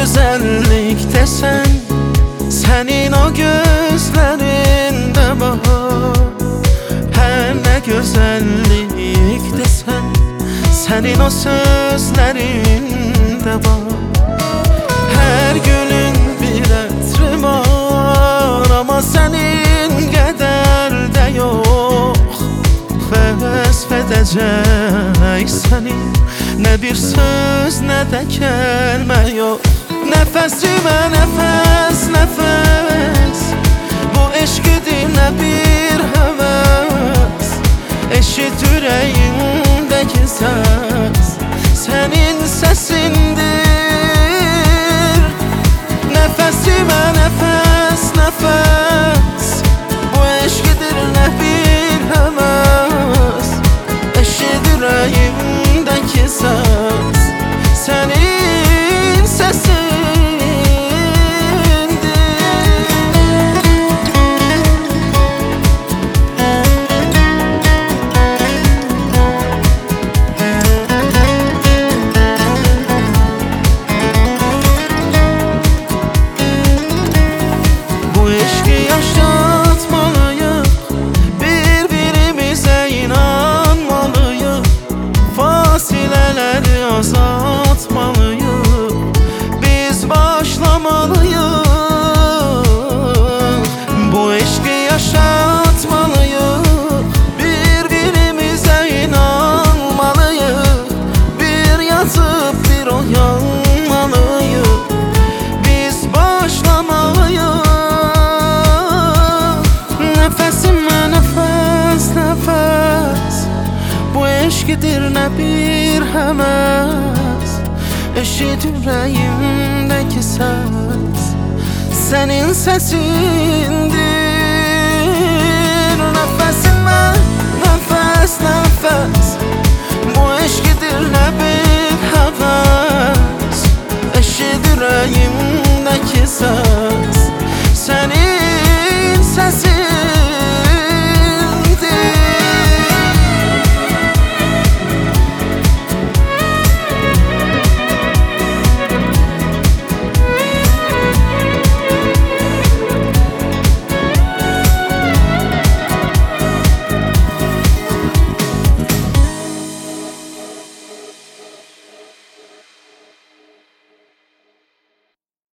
güzellik desen, senin o gözlerinde var. Her ne güzellik desen, senin o sözlerinde var. Her günün bir ətri var, ama senin kadar da yok. Vəsf edəcək səni, ne bir söz ne de kelime yok. Nefesime nefes nefes, bu eşkidir ne bir heves. Eşit yüreğimdeki ses, senin sesindir. Nefesime nefes nefes, bu eşkidir ne bir heves. Eşit yüreğimdeki ses, senin sesindir. Bu eşki yaşatmalıyıq, bir-birimizə inanmalıyıq. Fasilələri azaltmalıyıq, biz başlamalıyıq. Bu eşki yaşatmalıyıq, bir-birimizə inanmalıyıq. Bir yatıp bir uyanmalıyıq, biz başlamalıyıq. Nefesime nefes nefes, bu eşkidir ne bir heves. Eşit yüreğimdeki ses, senin sesindir. Nefesime nefes nefes,